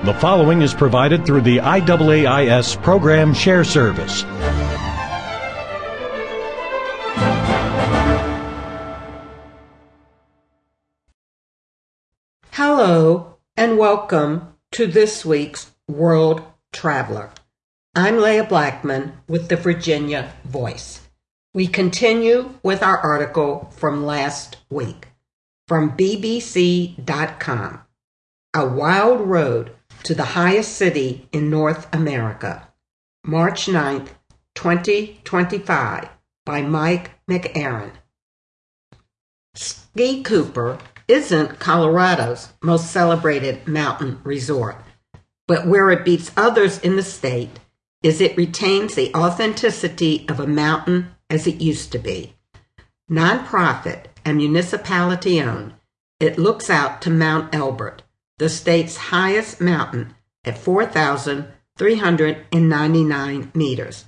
The following is provided through the IAAIS Program Share Service. Hello, and welcome to this week's World Traveler. I'm Leah Blackman with the Virginia Voice. We continue with our article from last week from BBC.com. A Wild Road to the Highest City in North America, March 9th, 2025, by Mike McAaron. Ski Cooper isn't Colorado's most celebrated mountain resort, but where it beats others in the state is it retains the authenticity of a mountain as it used to be. Nonprofit and municipality-owned, it looks out to Mount Elbert, the state's highest mountain at 4,399 meters,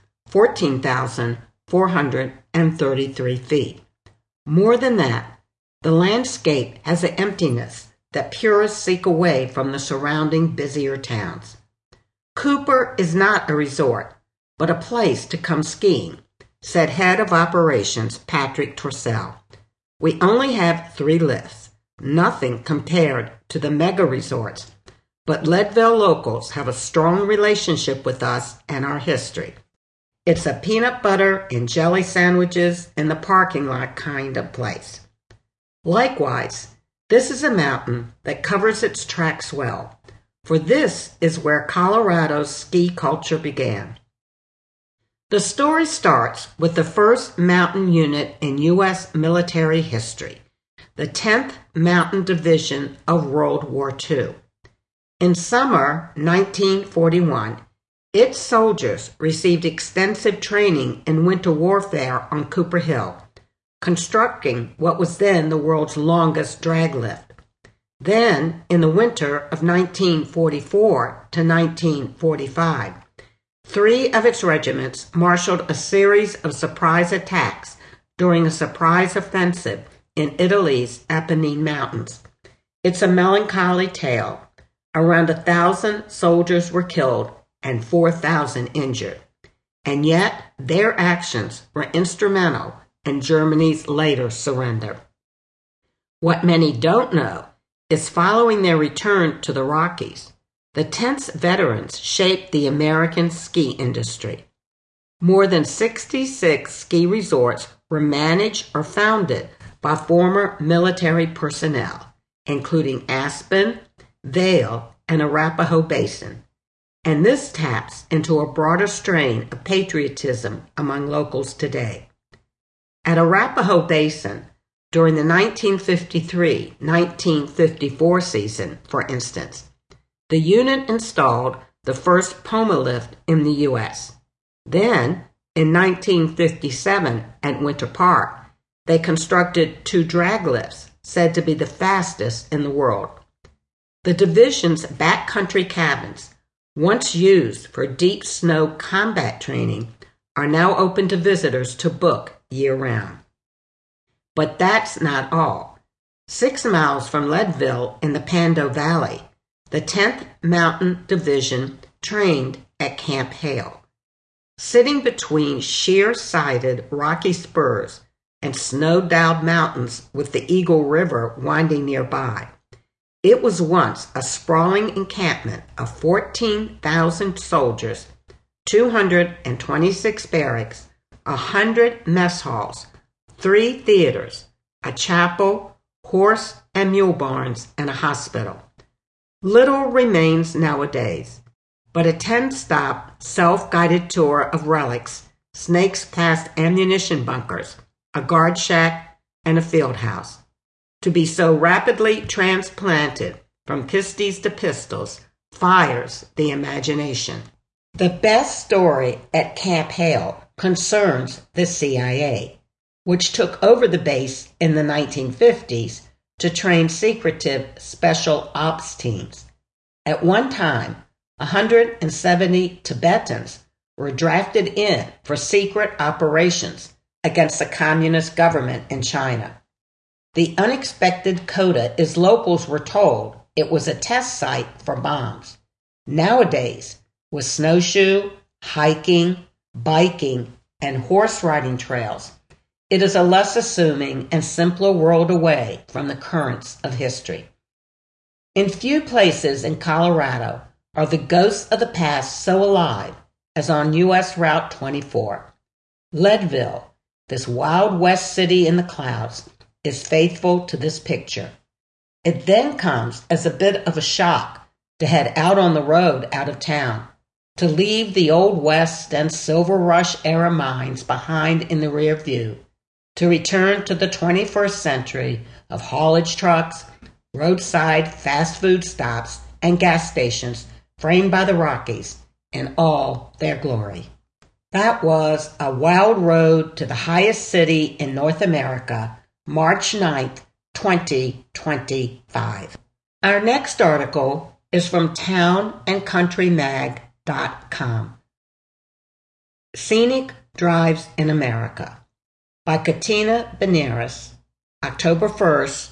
14,433 feet. More than that, the landscape has an emptiness that purists seek away from the surrounding busier towns. Cooper is not a resort, but a place to come skiing, said Head of Operations Patrick Torcell. We only have 3 lifts, nothing compared to the mega resorts, but Leadville locals have a strong relationship with us and our history. It's a peanut butter and jelly sandwiches in the parking lot kind of place. Likewise, this is a mountain that covers its tracks well, for this is where Colorado's ski culture began. The story starts with the first mountain unit in U.S. military history, the 10th Mountain Division of World War II. In summer 1941, its soldiers received extensive training in winter warfare on Cooper Hill, constructing what was then the world's longest drag lift. Then, in the winter of 1944 to 1945, 3 of its regiments marshaled a series of surprise attacks during a surprise offensive in Italy's Apennine Mountains. It's a melancholy tale. Around 1,000 soldiers were killed and 4,000 injured. And yet, their actions were instrumental in Germany's later surrender. What many don't know is following their return to the Rockies, the 10th veterans shaped the American ski industry. More than 66 ski resorts were managed or founded by former military personnel, including Aspen, Vail, and Arapahoe Basin. And this taps into a broader strain of patriotism among locals today. At Arapahoe Basin, during the 1953-1954 season, for instance, the unit installed the first Poma lift in the U.S. Then, in 1957 at Winter Park, they constructed 2 drag lifts, said to be the fastest in the world. The division's backcountry cabins, once used for deep snow combat training, are now open to visitors to book year-round. But that's not all. 6 miles from Leadville in the Pando Valley, the 10th Mountain Division trained at Camp Hale. Sitting between sheer-sided rocky spurs and snow-dowed mountains with the Eagle River winding nearby, it was once a sprawling encampment of 14,000 soldiers, 226 barracks, 100 mess halls, 3 theaters, a chapel, horse and mule barns, and a hospital. Little remains nowadays, but a 10-stop self-guided tour of relics snakes past ammunition bunkers, a guard shack, and a field house. To be so rapidly transplanted from pisties to pistols fires the imagination. The best story at Camp Hale concerns the CIA, which took over the base in the 1950s to train secretive special ops teams. At one time, 170 Tibetans were drafted in for secret operations against the communist government in China. The unexpected coda is locals were told it was a test site for bombs. Nowadays, with snowshoe, hiking, biking, and horse riding trails, it is a less assuming and simpler world away from the currents of history. In few places in Colorado are the ghosts of the past so alive as on U.S. Route 24. Leadville, this Wild West city in the clouds, is faithful to this picture. It then comes as a bit of a shock to head out on the road out of town, to leave the Old West and Silver Rush era mines behind in the rear view, to return to the 21st century of haulage trucks, roadside fast food stops, and gas stations framed by the Rockies in all their glory. That was A Wild Road to the Highest City in North America, March 9th, 2025. Our next article is from townandcountrymag.com. Scenic Drives in America by Katina Benares, October 1st,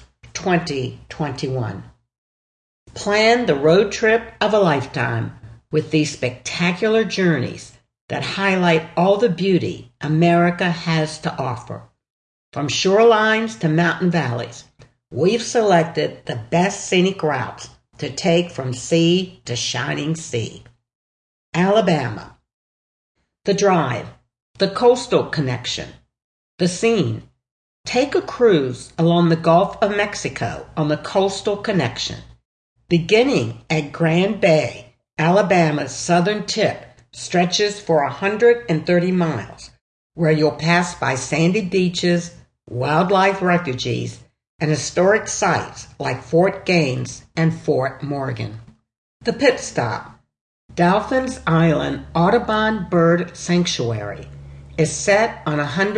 2021. Plan the road trip of a lifetime with these spectacular journeys that highlight all the beauty America has to offer. From shorelines to mountain valleys, we've selected the best scenic routes to take from sea to shining sea. Alabama. The Drive, the Coastal Connection. The Scene. Take a cruise along the Gulf of Mexico on the Coastal Connection. Beginning at Grand Bay, Alabama's southern tip stretches for 130 miles, where you'll pass by sandy beaches, wildlife refuges, and historic sites like Fort Gaines and Fort Morgan. The Pit Stop, Dauphin's Island Audubon Bird Sanctuary, is set on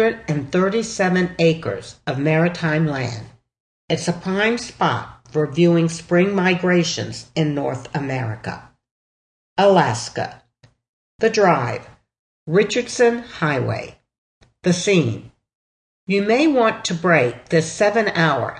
137 acres of maritime land. It's a prime spot for viewing spring migrations in North America. Alaska. The Drive, Richardson Highway. The Scene. You may want to break this 7-hour,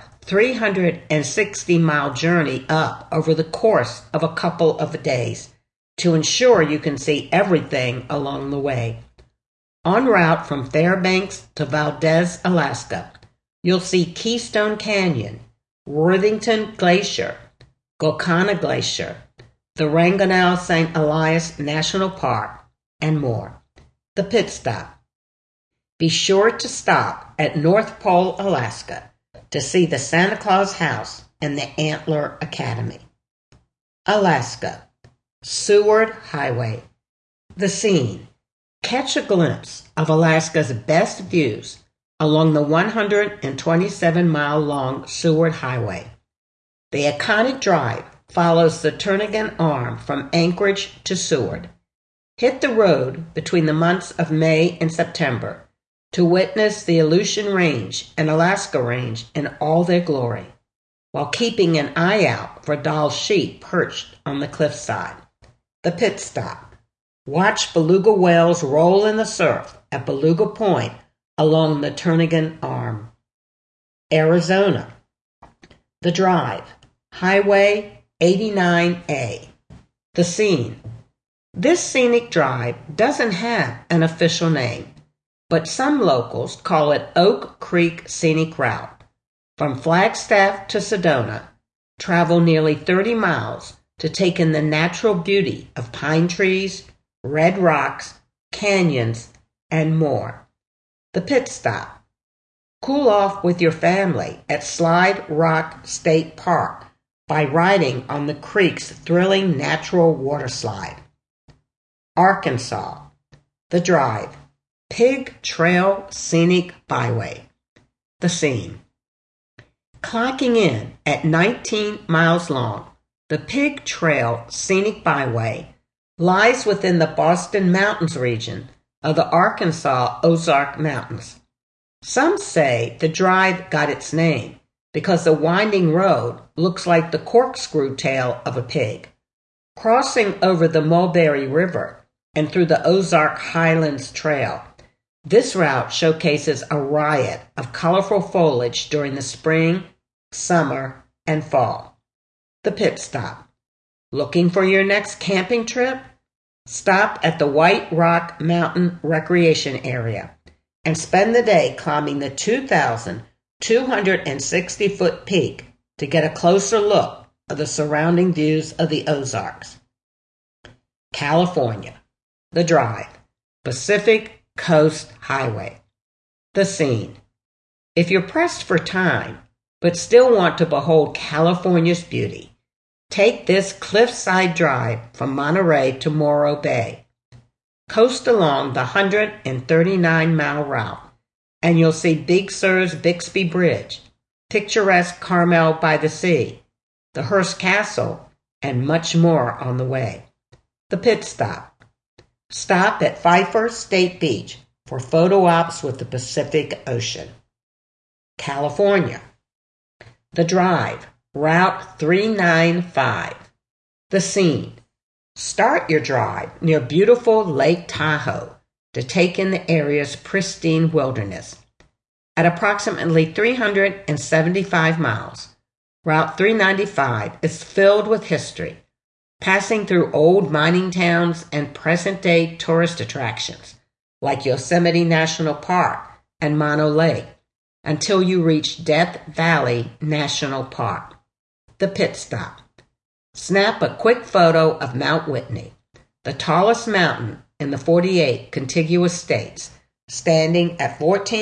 360-mile journey up over the course of a couple of days to ensure you can see everything along the way. En route from Fairbanks to Valdez, Alaska, you'll see Keystone Canyon, Worthington Glacier, Golconda Glacier, the Wrangell St. Elias National Park, and more. The Pit Stop. Be sure to stop at North Pole, Alaska, to see the Santa Claus House and the Antler Academy. Alaska. Seward Highway. The Scene. Catch a glimpse of Alaska's best views along the 127-mile-long Seward Highway. The iconic drive follows the Turnagain Arm from Anchorage to Seward. Hit the road between the months of May and September to witness the Aleutian Range and Alaska Range in all their glory, while keeping an eye out for Dall sheep perched on the cliffside. The Pit Stop. Watch beluga whales roll in the surf at Beluga Point along the Turnagain Arm. Arizona. The Drive, Highway 89A. The Scene. This scenic drive doesn't have an official name, but some locals call it Oak Creek Scenic Route. From Flagstaff to Sedona, travel nearly 30 miles to take in the natural beauty of pine trees, red rocks, canyons, and more. The Pit Stop. Cool off with your family at Slide Rock State Park by riding on the creek's thrilling natural water slide. Arkansas. The Drive, Pig Trail Scenic Byway. The Scene. Clocking in at 19 miles long, the Pig Trail Scenic Byway lies within the Boston Mountains region of the Arkansas Ozark Mountains. Some say the drive got its name because the winding road looks like the corkscrew tail of a pig. Crossing over the Mulberry River and through the Ozark Highlands Trail, this route showcases a riot of colorful foliage during the spring, summer, and fall. The Pit Stop. Looking for your next camping trip? Stop at the White Rock Mountain Recreation Area and spend the day climbing the 2,260-foot peak to get a closer look of the surrounding views of the Ozarks. California. The Drive. Pacific Coast Highway. The Scene. If you're pressed for time, but still want to behold California's beauty, take this cliffside drive from Monterey to Morro Bay. Coast along the 139-mile route, and you'll see Big Sur's Bixby Bridge, picturesque Carmel by the Sea, the Hearst Castle, and much more on the way. The Pit Stop. Stop at Pfeiffer State Beach for photo ops with the Pacific Ocean. California. The Drive. Route 395. The Scene. Start your drive near beautiful Lake Tahoe to take in the area's pristine wilderness. At approximately 375 miles, Route 395 is filled with history, passing through old mining towns and present-day tourist attractions like Yosemite National Park and Mono Lake until you reach Death Valley National Park. The Pit Stop. Snap a quick photo of Mount Whitney, the tallest mountain in the 48 contiguous states, standing at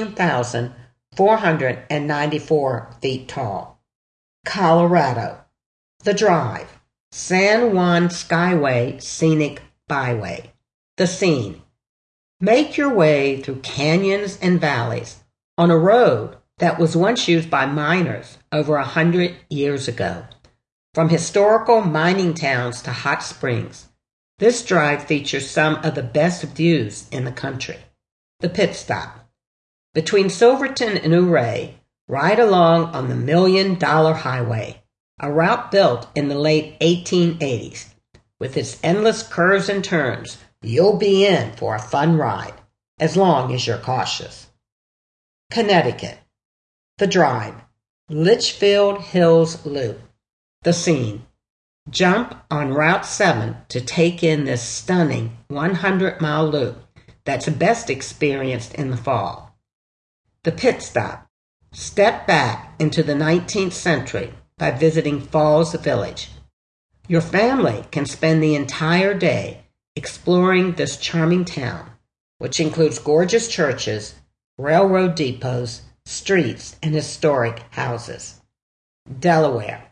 14,494 feet tall. Colorado. The Drive. San Juan Skyway Scenic Byway. The Scene. Make your way through canyons and valleys on a road that was once used by miners over 100 years ago. From historical mining towns to hot springs, this drive features some of the best views in the country. The Pit Stop. Between Silverton and Ouray, ride along on the $1 Million Highway, a route built in the late 1880s. With its endless curves and turns, you'll be in for a fun ride, as long as you're cautious. Connecticut. The Drive. Litchfield Hills Loop. The Scene. Jump on Route 7 to take in this stunning 100-mile loop that's best experienced in the fall. The Pit Stop. Step back into the 19th century by visiting Falls Village. Your family can spend the entire day exploring this charming town, which includes gorgeous churches, railroad depots, streets, and historic houses. Delaware.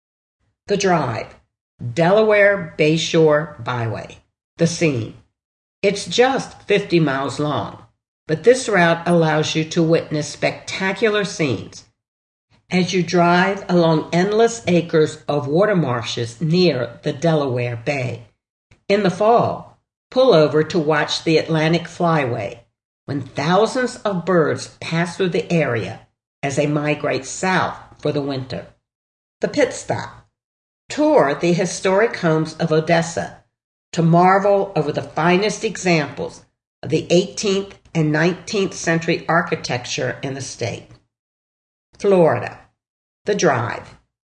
The Drive. Delaware Bayshore Byway. The Scene. It's just 50 miles long, but this route allows you to witness spectacular scenes as you drive along endless acres of water marshes near the Delaware Bay. In the fall, pull over to watch the Atlantic Flyway when thousands of birds pass through the area as they migrate south for the winter. The Pit Stop. Tour the historic homes of Odessa to marvel over the finest examples of the 18th and 19th century architecture in the state. Florida. The Drive.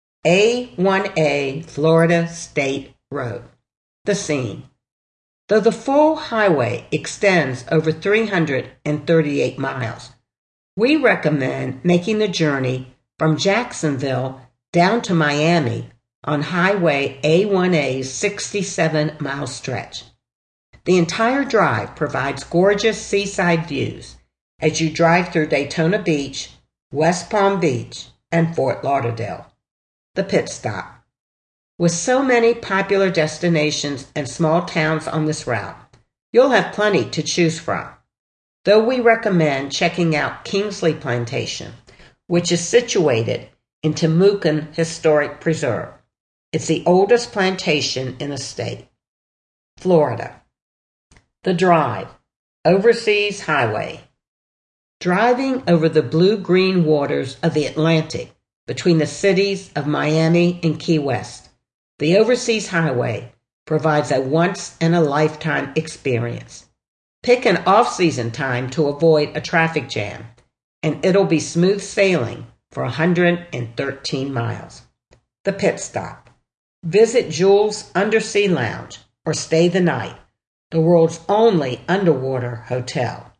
A1A Florida State Road. The Scene. Though the full highway extends over 338 miles, we recommend making the journey from Jacksonville down to Miami on Highway A1A's 67-mile stretch. The entire drive provides gorgeous seaside views as you drive through Daytona Beach, West Palm Beach, and Fort Lauderdale. The Pit Stop. With so many popular destinations and small towns on this route, you'll have plenty to choose from, though we recommend checking out Kingsley Plantation, which is situated in Timucua Historic Preserve. It's the oldest plantation in the state. Florida. The Drive. Overseas Highway. Driving over the blue-green waters of the Atlantic between the cities of Miami and Key West, the Overseas Highway provides a once-in-a-lifetime experience. Pick an off-season time to avoid a traffic jam, and it'll be smooth sailing for 113 miles. The Pit Stop. Visit Jules Undersea Lounge or stay the night, the world's only underwater hotel.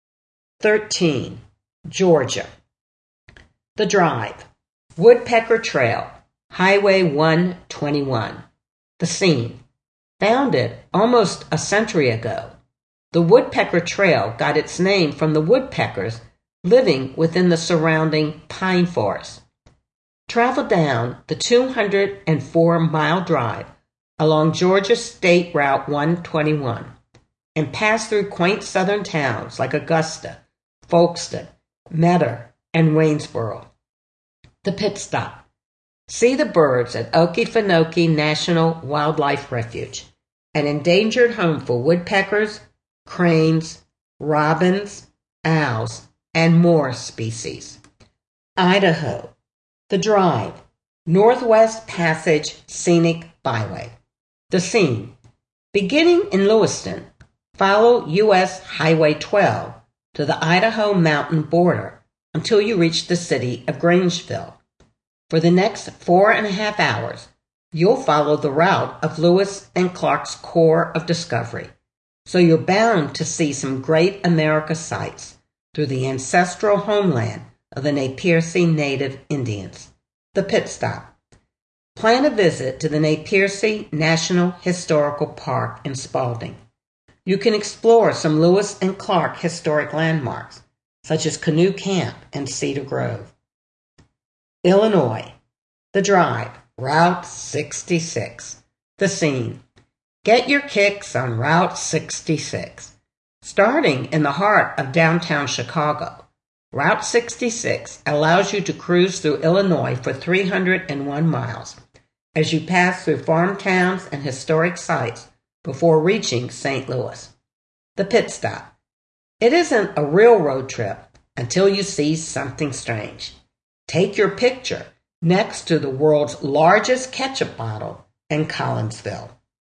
13. Georgia. The Drive. Woodpecker Trail, Highway 121. The scene. Founded almost a century ago, the Woodpecker Trail got its name from the woodpeckers living within the surrounding pine forest. Travel down the 204-mile drive along Georgia State Route 121 and pass through quaint southern towns like Augusta, Folkston, Metter, and Waynesboro. The pit stop. See the birds at Okefenokee National Wildlife Refuge, an endangered home for woodpeckers, cranes, robins, owls, and more species. Idaho. The Drive, Northwest Passage Scenic Byway. The scene. Beginning in Lewiston, follow U.S. Highway 12 to the Idaho mountain border until you reach the city of Grangeville. For the next 4.5 hours, you'll follow the route of Lewis and Clark's Corps of Discovery, so you're bound to see some great America sights through the ancestral homeland of the Napersee Native Indians. The pit stop. Plan a visit to the Napersee National Historical Park in Spalding. You can explore some Lewis and Clark historic landmarks, such as Canoe Camp and Cedar Grove. Illinois. The Drive, Route 66. The scene. Get your kicks on Route 66. Starting in the heart of downtown Chicago, Route 66 allows you to cruise through Illinois for 301 miles as you pass through farm towns and historic sites before reaching St. Louis. The pit stop. It isn't a real road trip until you see something strange. Take your picture next to the world's largest ketchup bottle in Collinsville.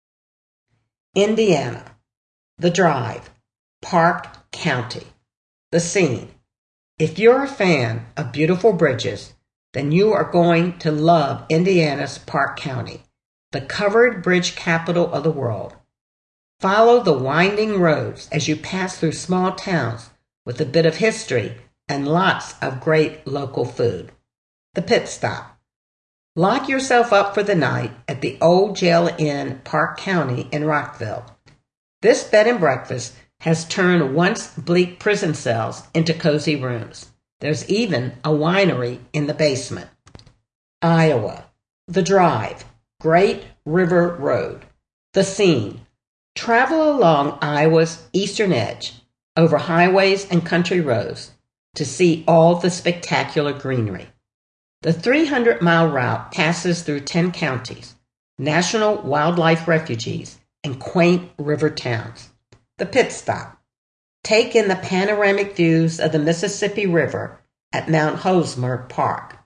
Indiana. The Drive, Park County. The scene. If you're a fan of beautiful bridges, then you are going to love Indiana's Park County, the covered bridge capital of the world. Follow the winding roads as you pass through small towns with a bit of history and lots of great local food. The pit stop. Lock yourself up for the night at the Old Jail Inn, Park County in Rockville. This bed and breakfast has turned once bleak prison cells into cozy rooms. There's even a winery in the basement. Iowa. The Drive, Great River Road. The scene. Travel along Iowa's eastern edge, over highways and country roads, to see all the spectacular greenery. The 300-mile route passes through 10 counties, national wildlife refuges, and quaint river towns. The pit stop. Take in the panoramic views of the Mississippi River at Mount Hosmer Park.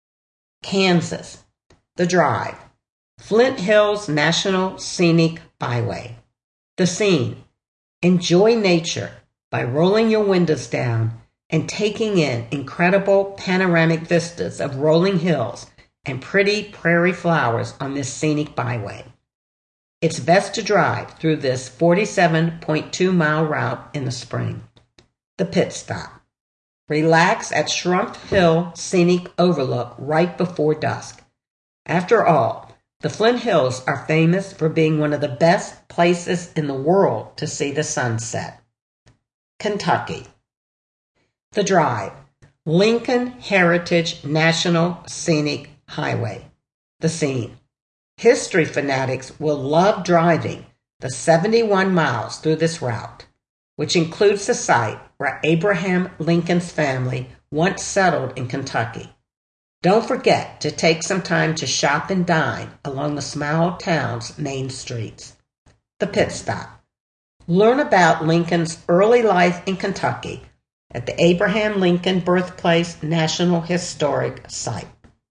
Kansas. The Drive, Flint Hills National Scenic Byway. The scene. Enjoy nature by rolling your windows down and taking in incredible panoramic vistas of rolling hills and pretty prairie flowers on this scenic byway. It's best to drive through this 47.2-mile route in the spring. The pit stop. Relax at Schrumpf Hill Scenic Overlook right before dusk. After all, the Flint Hills are famous for being one of the best places in the world to see the sunset. Kentucky. The Drive, Lincoln Heritage National Scenic Highway. The scene. History fanatics will love driving the 71 miles through this route, which includes the site where Abraham Lincoln's family once settled in Kentucky. Don't forget to take some time to shop and dine along the small town's main streets. The pit stop. Learn about Lincoln's early life in Kentucky at the Abraham Lincoln Birthplace National Historic Site.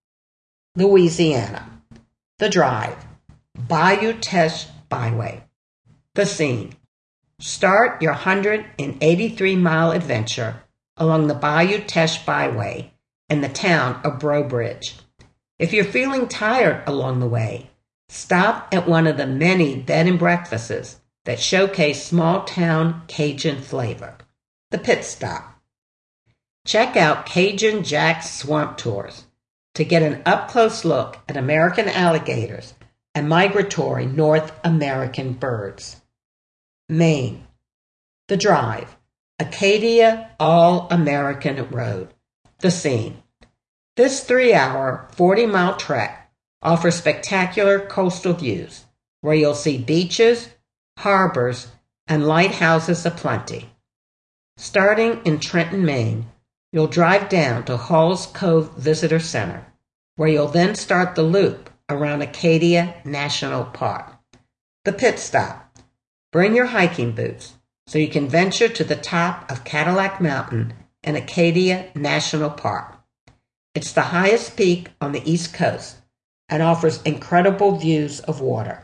Louisiana. The Drive, Bayou Teche Byway. The scene. Start your 183-mile adventure along the Bayou Teche Byway in the town of Breaux Bridge. If you're feeling tired along the way, Stop at one of the many bed and breakfasts that showcase small-town Cajun flavor. The Pit Stop. Check out Cajun Jack's Swamp Tours to get an up-close look at American alligators and migratory North American birds. Maine. The Drive. Acadia All-American Road. The Scene. This 3-hour, 40-mile trek offers spectacular coastal views where you'll see beaches, harbors, and lighthouses aplenty. Starting in Trenton, Maine, you'll drive down to Halls Cove Visitor Center, where you'll then start the loop around Acadia National Park. The Pit Stop. Bring your hiking boots so you can venture to the top of Cadillac Mountain in Acadia National Park. It's the highest peak on the East Coast and offers incredible views of water.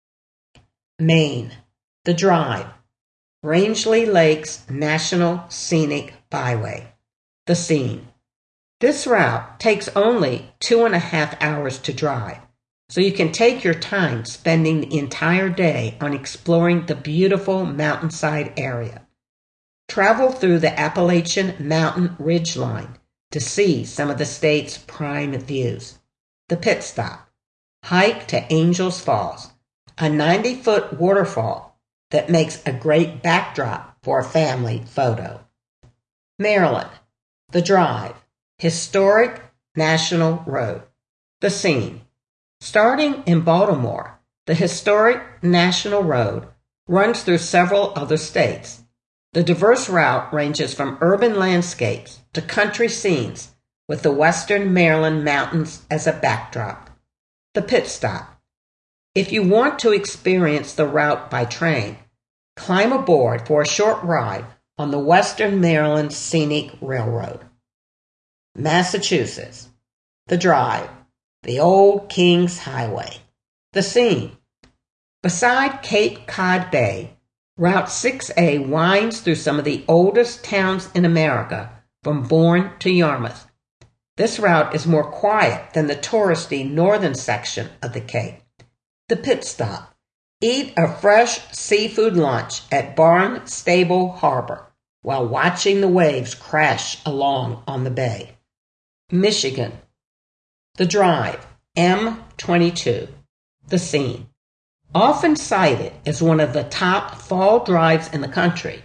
Maine. The Drive. Rangeley Lakes National Scenic Byway. The Scene. This route takes only 2.5 hours to drive, so you can take your time spending the entire day on exploring the beautiful mountainside area. Travel through the Appalachian Mountain Ridgeline to see some of the state's prime views. The Pit Stop. Hike to Angels Falls, a 90-foot waterfall that makes a great backdrop for a family photo. Maryland. The Drive. Historic National Road. The Scene. Starting in Baltimore, the historic National Road runs through several other states. The diverse route ranges from urban landscapes to country scenes with the western Maryland mountains as a backdrop. The Pit Stop. If you want to experience the route by train, climb aboard for a short ride on the Western Maryland Scenic Railroad. Massachusetts. The Drive. The Old Kings Highway. The Scene. Beside Cape Cod Bay, Route 6A winds through some of the oldest towns in America, from Bourne to Yarmouth. This route is more quiet than the touristy northern section of the Cape. The Pit Stop. Eat a fresh seafood lunch at Barnstable Harbor while watching the waves crash along on the bay. Michigan. The Drive. M22. The Scene. Often cited as one of the top fall drives in the country,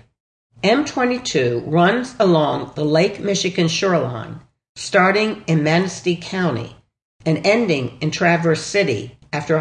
M22 runs along the Lake Michigan shoreline, starting in Manistee County and ending in Traverse City after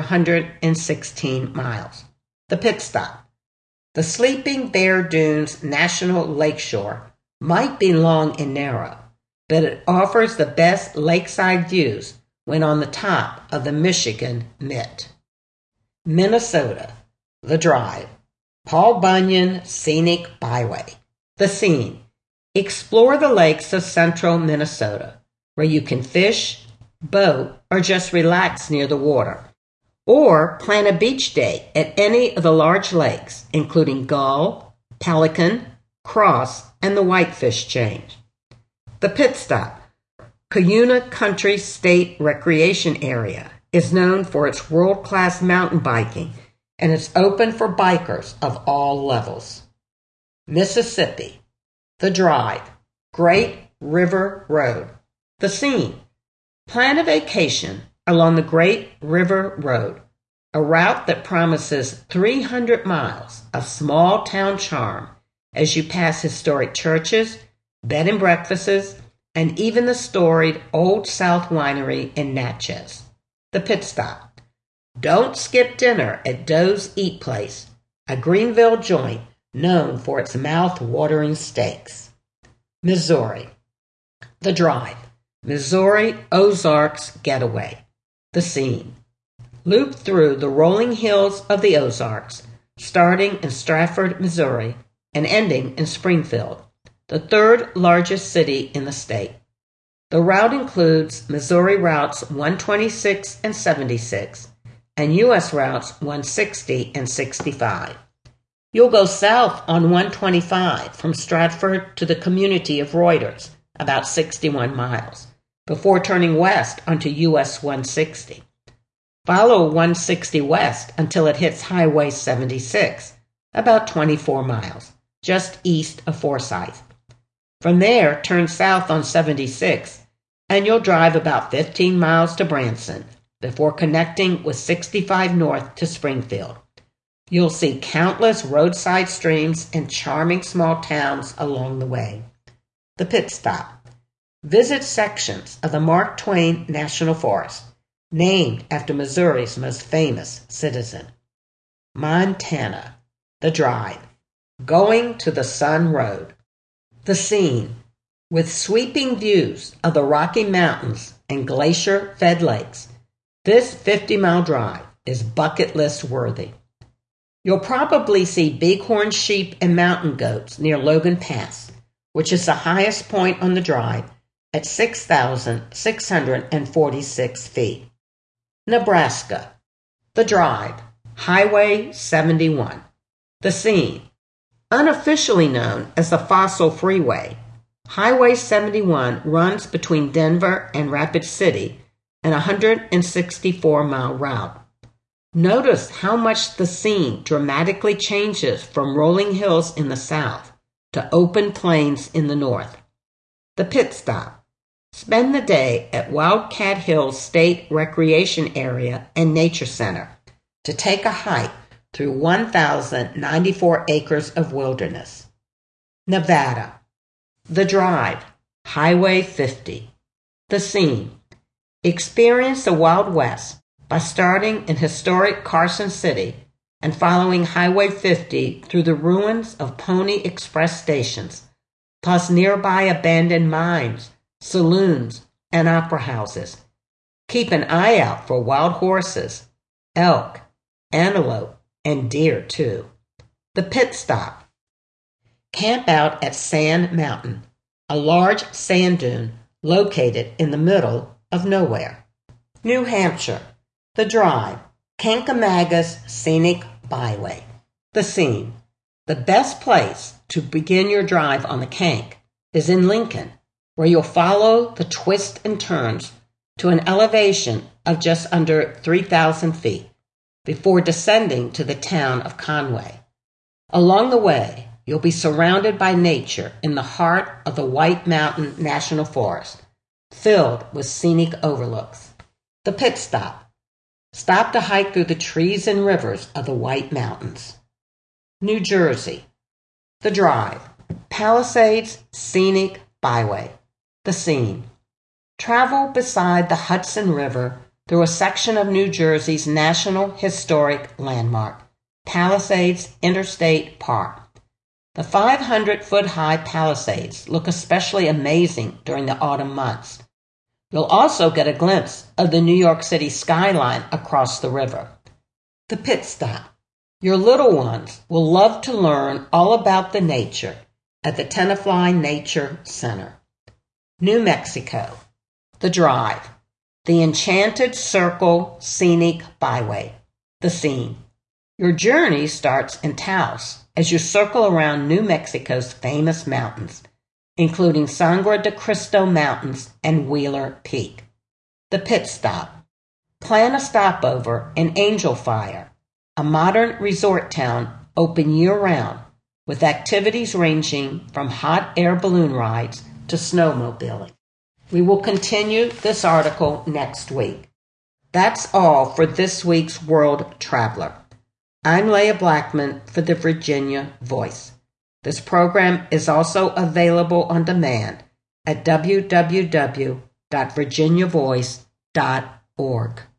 116 miles. The Pit Stop. The Sleeping Bear Dunes National Lakeshore might be long and narrow, but it offers the best lakeside views when on the top of the Michigan Mitt. Minnesota. The Drive. Paul Bunyan Scenic Byway. The Scene. Explore the lakes of central Minnesota, where you can fish, boat, or just relax near the water. Or plan a beach day at any of the large lakes, including Gull, Pelican, Cross, and the Whitefish Chain. The Pit Stop. Cuyuna Country State Recreation Area is known for its world-class mountain biking, and it's open for bikers of all levels. Mississippi. The Drive. Great River Road. The Scene. Plan a vacation along the Great River Road, a route that promises 300 miles of small-town charm as you pass historic churches, bed and breakfasts, and even the storied Old South Winery in Natchez. The Pit Stop. Don't skip dinner at Doe's Eat Place, a Greenville joint known for its mouth-watering steaks. Missouri. The Drive. Missouri Ozarks Getaway. The Scene. Loop through the rolling hills of the Ozarks, starting in Stafford, Missouri, and ending in Springfield, the third largest city in the state. The route includes Missouri routes 126 and 76, and U.S. routes 160 and 65. You'll go south on 125 from Stratford to the community of Reuters, about 61 miles, before turning west onto U.S. 160. Follow 160 west until it hits Highway 76, about 24 miles, just east of Forsyth. From there, turn south on 76, and you'll drive about 15 miles to Branson before connecting with 65 north to Springfield. You'll see countless roadside streams and charming small towns along the way. The pit stop. Visit sections of the Mark Twain National Forest, named after Missouri's most famous citizen. Montana. The drive. Going to the Sun Road. The scene. With sweeping views of the Rocky Mountains and glacier-fed lakes, this 50-mile drive is bucket list worthy. You'll probably see bighorn sheep and mountain goats near Logan Pass, which is the highest point on the drive at 6,646 feet. Nebraska. The drive. Highway 71. The scene. Unofficially known as the Fossil Freeway, Highway 71 runs between Denver and Rapid City, an 164-mile route. Notice how much the scene dramatically changes from rolling hills in the south to open plains in the north. The pit stop. Spend the day at Wildcat Hills State Recreation Area and Nature Center to take a hike through 1,094 acres of wilderness. Nevada. The drive. Highway 50. The scene. Experience the Wild West by starting in historic Carson City and following Highway 50 through the ruins of Pony Express stations, plus nearby abandoned mines, saloons, and opera houses. Keep an eye out for wild horses, elk, antelope, and deer too. The pit stop. Camp out at Sand Mountain, a large sand dune located in the middle of nowhere. New Hampshire. The drive. Kancamaga's Scenic Byway. The scene. The best place to begin your drive on the Kank is in Lincoln, where you'll follow the twists and turns to an elevation of just under 3,000 feet before descending to the town of Conway. Along the way, you'll be surrounded by nature in the heart of the White Mountain National Forest, filled with scenic overlooks. The pit stop. Stop to hike through the trees and rivers of the White Mountains. New Jersey. The drive. Palisades Scenic Byway. The scene. Travel beside the Hudson River through a section of New Jersey's National Historic Landmark, Palisades Interstate Park. The 500-foot-high Palisades look especially amazing during the autumn months. You'll also get a glimpse of the New York City skyline across the river. The pit stop. Your little ones will love to learn all about the nature at the Tenafly Nature Center. New Mexico. The drive. The Enchanted Circle Scenic Byway. The scene. Your journey starts in Taos as you circle around New Mexico's famous mountains, including Sangre de Cristo Mountains and Wheeler Peak. The pit stop. Plan a stopover in Angel Fire, a modern resort town open year-round with activities ranging from hot air balloon rides to snowmobiling. We will continue this article next week. That's all for this week's World Traveler. I'm Leah Blackman for the Virginia Voice. This program is also available on demand at www.virginiavoice.org.